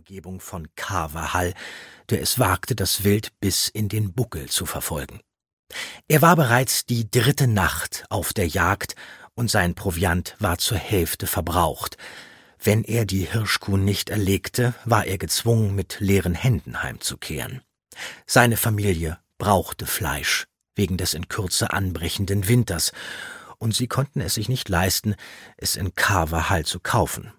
Umgebung von Carvahall, der es wagte, das Wild bis in den Buckel zu verfolgen. Er war bereits die 3. Nacht auf der Jagd, und sein Proviant war zur Hälfte verbraucht. Wenn er die Hirschkuh nicht erlegte, war er gezwungen, mit leeren Händen heimzukehren. Seine Familie brauchte Fleisch, wegen des in Kürze anbrechenden Winters, und sie konnten es sich nicht leisten, es in Carvahall zu kaufen.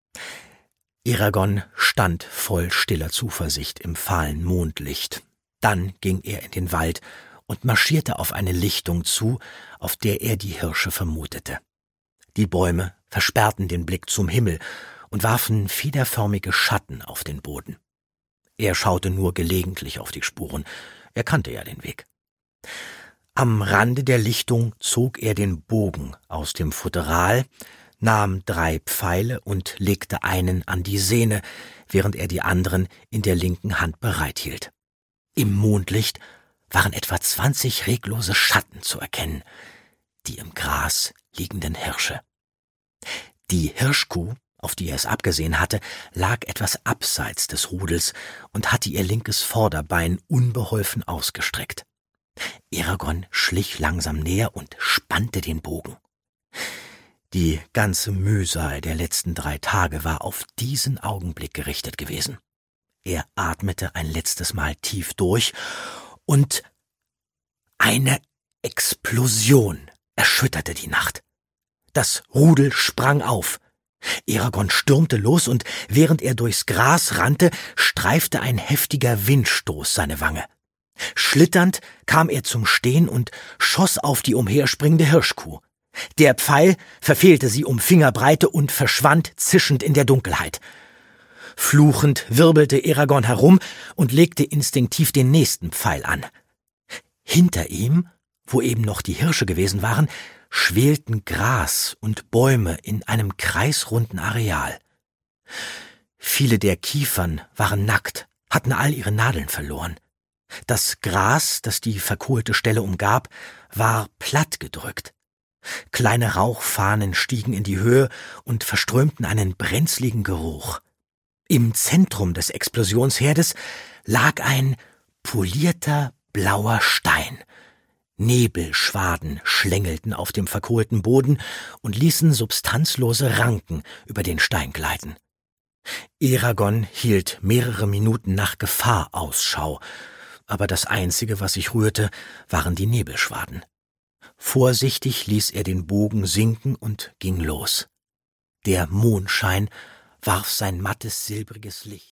Eragon stand voll stiller Zuversicht im fahlen Mondlicht. Dann ging er in den Wald und marschierte auf eine Lichtung zu, auf der er die Hirsche vermutete. Die Bäume versperrten den Blick zum Himmel und warfen federförmige Schatten auf den Boden. Er schaute nur gelegentlich auf die Spuren, er kannte ja den Weg. Am Rande der Lichtung zog er den Bogen aus dem Futteral, nahm 3 Pfeile und legte einen an die Sehne, während er die anderen in der linken Hand bereithielt. Im Mondlicht waren etwa 20 reglose Schatten zu erkennen, die im Gras liegenden Hirsche. Die Hirschkuh, auf die er es abgesehen hatte, lag etwas abseits des Rudels und hatte ihr linkes Vorderbein unbeholfen ausgestreckt. Eragon schlich langsam näher und spannte den Bogen. Die ganze Mühsal der letzten 3 Tage war auf diesen Augenblick gerichtet gewesen. Er atmete ein letztes Mal tief durch, und eine Explosion erschütterte die Nacht. Das Rudel sprang auf. Eragon stürmte los, und während er durchs Gras rannte, streifte ein heftiger Windstoß seine Wange. Schlitternd kam er zum Stehen und schoss auf die umherspringende Hirschkuh. Der Pfeil verfehlte sie um Fingerbreite und verschwand zischend in der Dunkelheit. Fluchend wirbelte Eragon herum und legte instinktiv den nächsten Pfeil an. Hinter ihm, wo eben noch die Hirsche gewesen waren, schwelten Gras und Bäume in einem kreisrunden Areal. Viele der Kiefern waren nackt, hatten all ihre Nadeln verloren. Das Gras, das die verkohlte Stelle umgab, war plattgedrückt. Kleine Rauchfahnen stiegen in die Höhe und verströmten einen brenzligen Geruch. Im Zentrum des Explosionsherdes lag ein polierter blauer Stein. Nebelschwaden schlängelten auf dem verkohlten Boden und ließen substanzlose Ranken über den Stein gleiten. Eragon hielt mehrere Minuten nach Gefahr Ausschau, aber das Einzige, was sich rührte, waren die Nebelschwaden. Vorsichtig ließ er den Bogen sinken und ging los. Der Mondschein warf sein mattes, silbriges Licht